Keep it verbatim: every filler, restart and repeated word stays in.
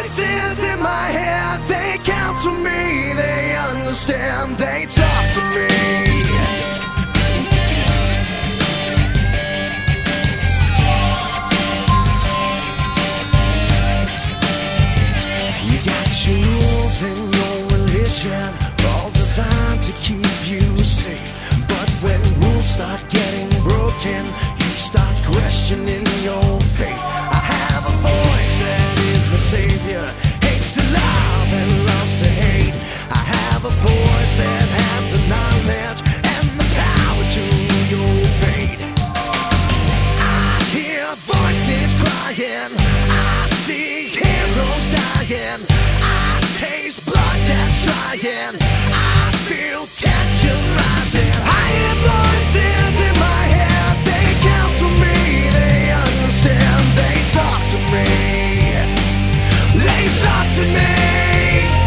voices in my head, they counsel me, they understand, they talk to me. You got your rules and your religion, all designed to keep you safe. But when rules start getting broken, you start questioning your faith. I have a voice that is my savior, hates to love and loves to hate. I have a voice that has the knowledge and the power to your fate. I hear voices crying, I see heroes dying, I taste blood that's trying, I feel tension rising. I hear voices